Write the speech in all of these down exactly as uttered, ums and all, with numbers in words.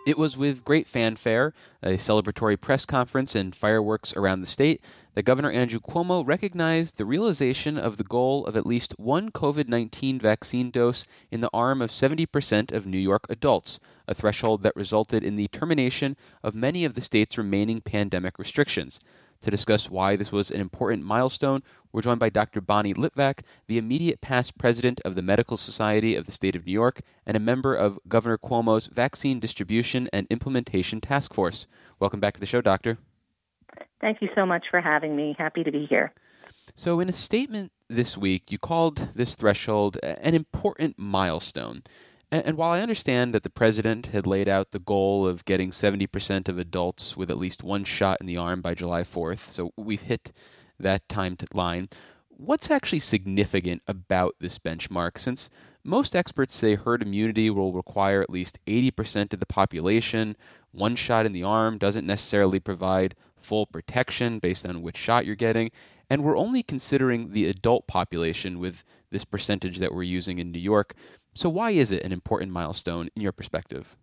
It was with great fanfare, a celebratory press conference, and fireworks around the state that Governor Andrew Cuomo recognized the realization of the goal of at least one COVID nineteen vaccine dose in the arm of seventy percent of New York adults, a threshold that resulted in the termination of many of the state's remaining pandemic restrictions. To discuss why this was an important milestone, we're joined by Doctor Bonnie Litvak, the immediate past president of the Medical Society of the State of New York and a member of Governor Cuomo's Vaccine Distribution and Implementation Task Force. Welcome back to the show, Doctor. Thank you so much for having me. Happy to be here. So in a statement this week, you called this threshold an important milestone. And while I understand that the president had laid out the goal of getting seventy percent of adults with at least one shot in the arm by July fourth, so we've hit that timeline, what's actually significant about this benchmark? Since most experts say herd immunity will require at least eighty percent of the population, one shot in the arm doesn't necessarily provide full protection based on which shot you're getting, and we're only considering the adult population with this percentage that we're using in New York. So why is it an important milestone in your perspective?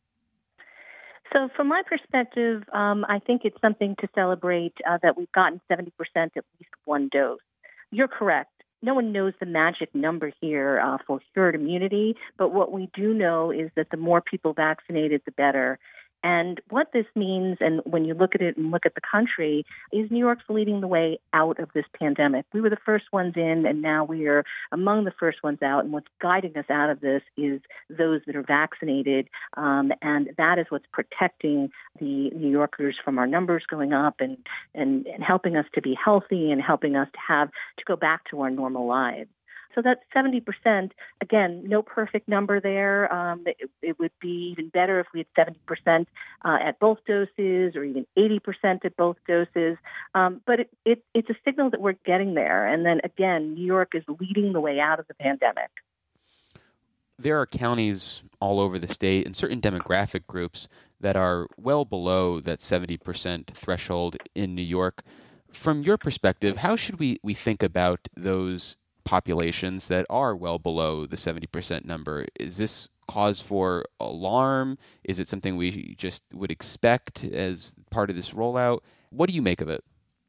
So from my perspective, um, I think it's something to celebrate uh, that we've gotten seventy percent at least one dose. You're correct. No one knows the magic number here uh, for herd immunity, but what we do know is that the more people vaccinated, the better. And what this means, and when you look at it and look at the country, is New York's leading the way out of this pandemic. We were the first ones in, and now we are among the first ones out. And what's guiding us out of this is those that are vaccinated. Um, and that is what's protecting the New Yorkers from our numbers going up and, and, and helping us to be healthy and helping us to have to go back to our normal lives. So that's seventy percent. Again, no perfect number there. Um, it, it would be even better if we had seventy percent uh, at both doses or even eighty percent at both doses. Um, but it, it, it's a signal that we're getting there. And then again, New York is leading the way out of the pandemic. There are counties all over the state and certain demographic groups that are well below that seventy percent threshold in New York. From your perspective, how should we, we think about those populations that are well below the seventy percent number? Is this cause for alarm? Is it something we just would expect as part of this rollout? What do you make of it?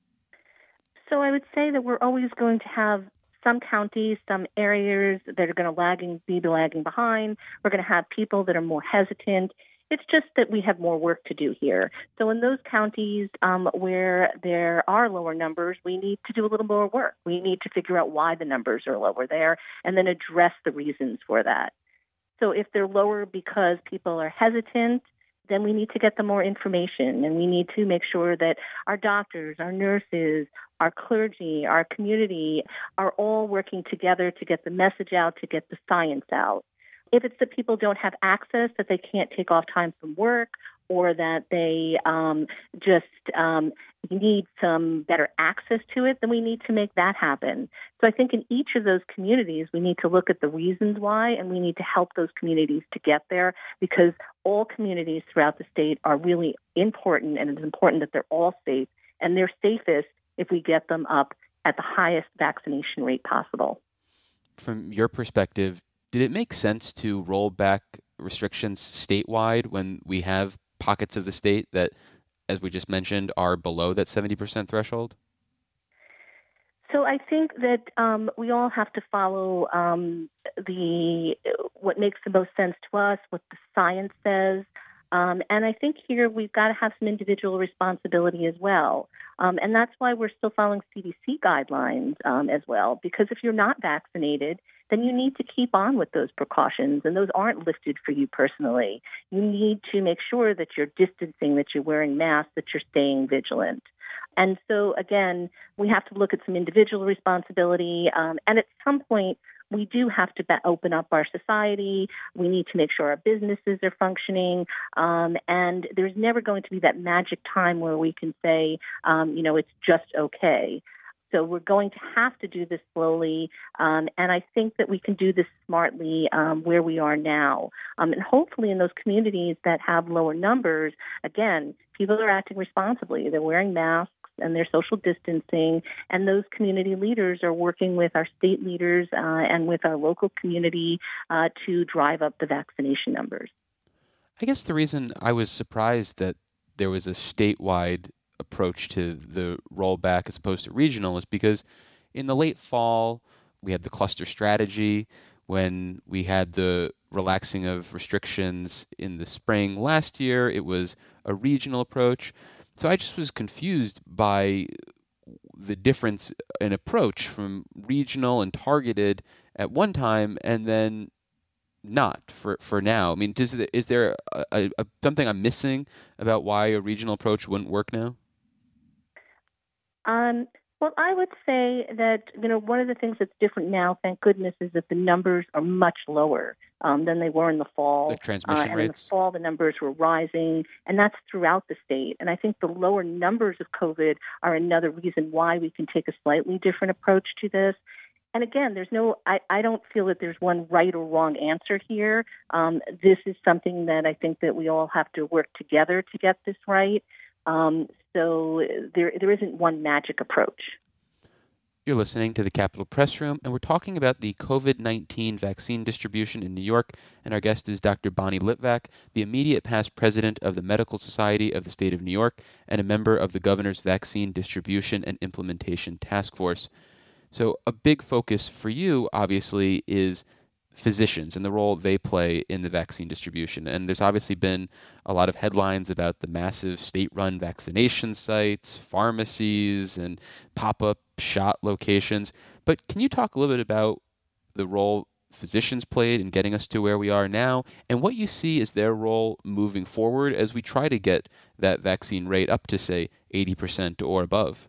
So I would say that we're always going to have some counties, some areas that are going to lagging, be lagging behind. We're going to have people that are more hesitant. It's just that we have more work to do here. So in those counties um, where there are lower numbers, we need to do a little more work. We need to figure out why the numbers are lower there and then address the reasons for that. So if they're lower because people are hesitant, then we need to get them more information, and we need to make sure that our doctors, our nurses, our clergy, our community are all working together to get the message out, to get the science out. If it's that people don't have access, that they can't take off time from work, or that they um, just um, need some better access to it, then we need to make that happen. So I think in each of those communities, we need to look at the reasons why, and we need to help those communities to get there, because all communities throughout the state are really important, and it's important that they're all safe, and they're safest if we get them up at the highest vaccination rate possible. From your perspective, did it make sense to roll back restrictions statewide when we have pockets of the state that, as we just mentioned, are below that seventy percent threshold? So I think that um, we all have to follow um, the what makes the most sense to us, what the science says. Um, and I think here we've got to have some individual responsibility as well. Um, and that's why we're still following C D C guidelines um, as well, because if you're not vaccinated, then you need to keep on with those precautions, and those aren't lifted for you personally. You need to make sure that you're distancing, that you're wearing masks, that you're staying vigilant. And so, again, we have to look at some individual responsibility, um, and at some point, we do have to be- open up our society. We need to make sure our businesses are functioning, um, and there's never going to be that magic time where we can say, um, you know, it's just okay. So we're going to have to do this slowly, um, and I think that we can do this smartly um, where we are now. Um, and hopefully in those communities that have lower numbers, again, people are acting responsibly. They're wearing masks and they're social distancing, and those community leaders are working with our state leaders uh, and with our local community uh, to drive up the vaccination numbers. I guess the reason I was surprised that there was a statewide approach to the rollback as opposed to regional is because in the late fall, we had the cluster strategy. When we had the relaxing of restrictions in the spring last year, it was a regional approach. So I just was confused by the difference in approach from regional and targeted at one time and then not for, for now. I mean, does the, is there a, a, a, something I'm missing about why a regional approach wouldn't work now? Um, well, I would say that, you know, one of the things that's different now, thank goodness, is that the numbers are much lower um, than they were in the fall. Like Uh, transmission and in the rates? fall, the numbers were rising, and that's throughout the state. And I think the lower numbers of COVID are another reason why we can take a slightly different approach to this. And again, there's no, I, I don't feel that there's one right or wrong answer here. Um, this is something that I think that we all have to work together to get this right. Um, so there, there isn't one magic approach. You're listening to the Capitol Press Room, and we're talking about the COVID nineteen vaccine distribution in New York, and our guest is Doctor Bonnie Litvak, the immediate past president of the Medical Society of the State of New York and a member of the Governor's Vaccine Distribution and Implementation Task Force. So a big focus for you, obviously, is physicians and the role they play in the vaccine distribution. And there's obviously been a lot of headlines about the massive state-run vaccination sites, pharmacies, and pop-up shot locations. But can you talk a little bit about the role physicians played in getting us to where we are now and what you see as their role moving forward as we try to get that vaccine rate up to, say, eighty percent or above?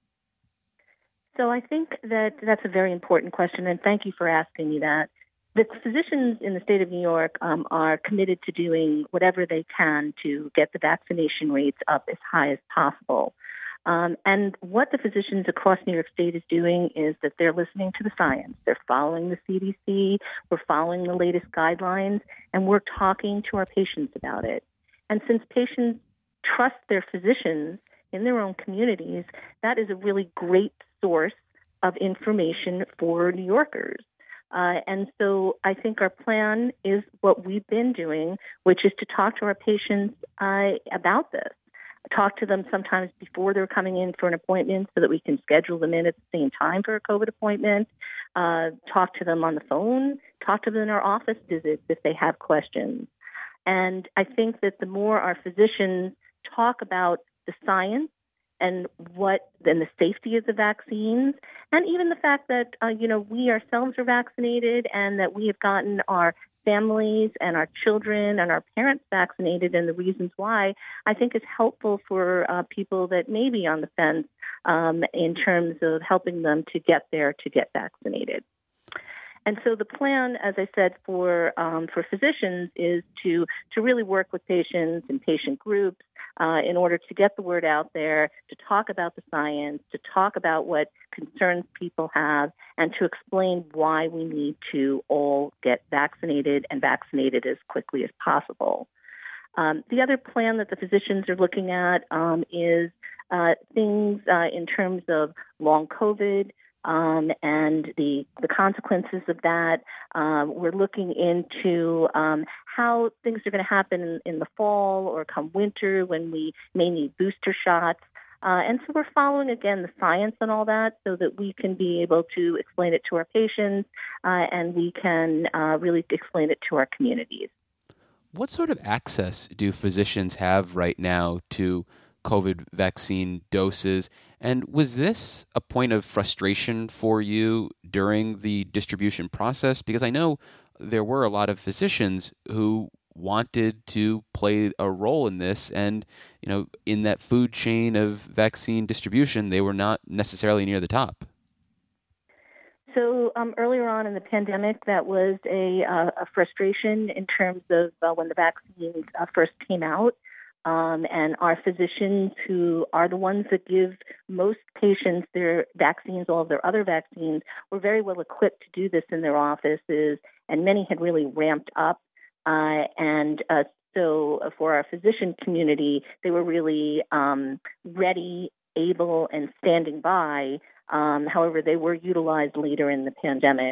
So I think that that's a very important question, and thank you for asking me that. The physicians in the state of New York um, are committed to doing whatever they can to get the vaccination rates up as high as possible. Um, and what the physicians across New York State is doing is that they're listening to the science. They're following the C D C. We're following the latest guidelines, and we're talking to our patients about it. And since patients trust their physicians in their own communities, that is a really great source of information for New Yorkers. Uh, and so I think our plan is what we've been doing, which is to talk to our patients uh, about this. Talk to them sometimes before they're coming in for an appointment so that we can schedule them in at the same time for a COVID appointment. Uh, talk to them on the phone. Talk to them in our office visits if they have questions. And I think that the more our physicians talk about the science and what and the safety of the vaccines, and even the fact that uh, you know we ourselves are vaccinated and that we have gotten our families and our children and our parents vaccinated, and the reasons why, I think is helpful for uh, people that may be on the fence um, in terms of helping them to get there to get vaccinated. And so the plan, as I said, for um, for physicians is to to really work with patients and patient groups uh, in order to get the word out there, to talk about the science, to talk about what concerns people have, and to explain why we need to all get vaccinated and vaccinated as quickly as possible. Um, the other plan that the physicians are looking at um, is uh, things uh, in terms of long COVID, Um, and the the consequences of that. Um, we're looking into um, how things are going to happen in, in the fall or come winter when we may need booster shots. Uh, and so we're following, again, the science and all that so that we can be able to explain it to our patients uh, and we can uh, really explain it to our communities. What sort of access do physicians have right now to COVID vaccine doses? And was this a point of frustration for you during the distribution process? Because I know there were a lot of physicians who wanted to play a role in this, and you know, in that food chain of vaccine distribution, they were not necessarily near the top. So um, earlier on in the pandemic, that was a, uh, a frustration in terms of uh, when the vaccines uh, first came out. Um, and our physicians, who are the ones that give most patients their vaccines, all of their other vaccines, were very well equipped to do this in their offices, and many had really ramped up. Uh, and uh, so for our physician community, they were really um, ready, able, and standing by. Um, however, they were utilized later in the pandemic.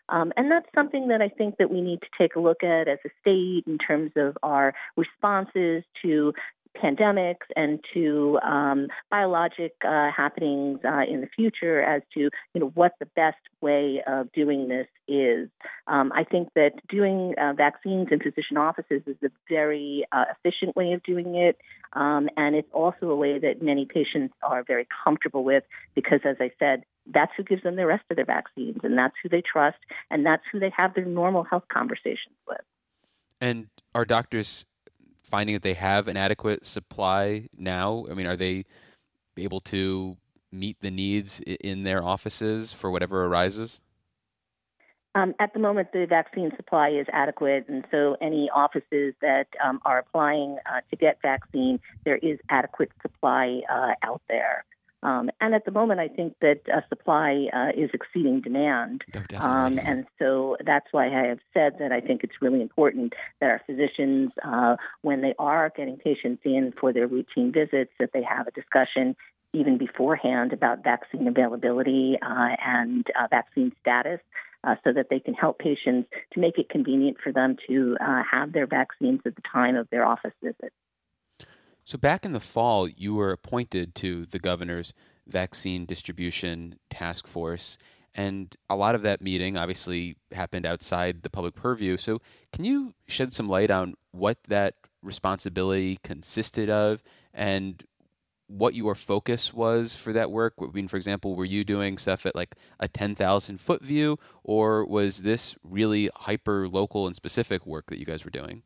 Um, and that's something that I think that we need to take a look at as a state in terms of our responses to pandemics and to um, biologic uh, happenings uh, in the future as to you know what the best way of doing this is. Um, I think that doing uh, vaccines in physician offices is a very uh, efficient way of doing it, um, and it's also a way that many patients are very comfortable with because, as I said, that's who gives them the rest of their vaccines, and that's who they trust, and that's who they have their normal health conversations with. And are doctors finding that they have an adequate supply now? I mean, are they able to meet the needs in their offices for whatever arises? Um, at the moment, the vaccine supply is adequate, and so any offices that um, are applying uh, to get vaccine, there is adequate supply uh, out there. Um, and at the moment, I think that uh, supply uh, is exceeding demand. Oh, um, and so that's why I have said that I think it's really important that our physicians, uh, when they are getting patients in for their routine visits, that they have a discussion even beforehand about vaccine availability uh, and uh, vaccine status uh, so that they can help patients to make it convenient for them to uh, have their vaccines at the time of their office visit. So back in the fall, you were appointed to the governor's vaccine distribution task force, and a lot of that meeting obviously happened outside the public purview. So can you shed some light on what that responsibility consisted of and what your focus was for that work? I mean, for example, were you doing stuff at like a ten thousand foot view, or was this really hyper local and specific work that you guys were doing?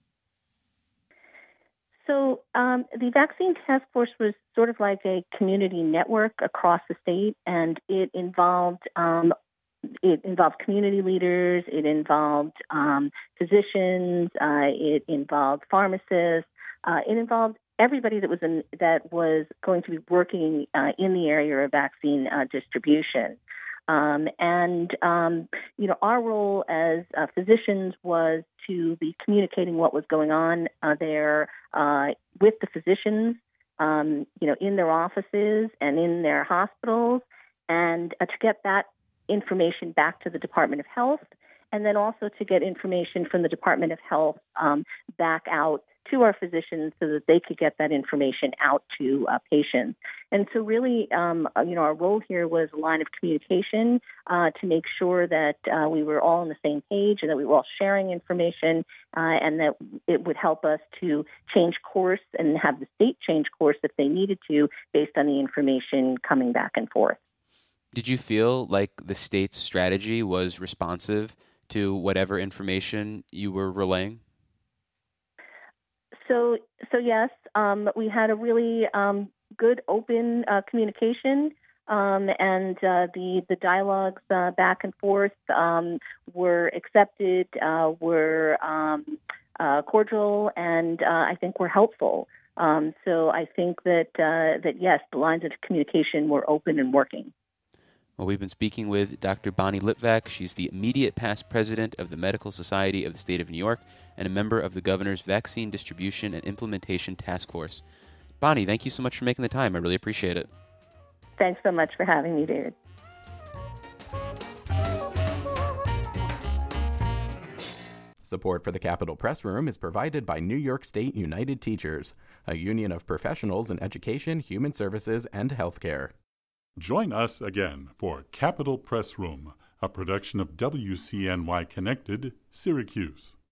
So um, the vaccine task force was sort of like a community network across the state, and it involved um, it involved community leaders, it involved um, physicians, uh, it involved pharmacists, uh, it involved everybody that was in, that was going to be working uh, in the area of vaccine uh, distribution. Um, and, um, you know, our role as uh, physicians was to be communicating what was going on uh, there uh, with the physicians, um, you know, in their offices and in their hospitals, and uh, to get that information back to the Department of Health, and then also to get information from the Department of Health um, back out to our physicians so that they could get that information out to uh, patients. And so really, um, you know, our role here was a line of communication uh, to make sure that uh, we were all on the same page and that we were all sharing information uh, and that it would help us to change course and have the state change course if they needed to based on the information coming back and forth. Did you feel like the state's strategy was responsive to whatever information you were relaying? So, so yes, um, we had a really um, good open uh, communication, um, and uh, the the dialogues uh, back and forth um, were accepted, uh, were um, uh, cordial, and uh, I think were helpful. Um, so I think that uh, that yes, the lines of communication were open and working. Well, we've been speaking with Doctor Bonnie Litvak. She's the immediate past president of the Medical Society of the State of New York and a member of the governor's Vaccine Distribution and Implementation Task Force. Bonnie, thank you so much for making the time. I really appreciate it. Thanks so much for having me, David. Support for the Capitol Press Room is provided by New York State United Teachers, a union of professionals in education, human services, and healthcare. Join us again for Capitol Press Room, a production of W C N Y Connected, Syracuse.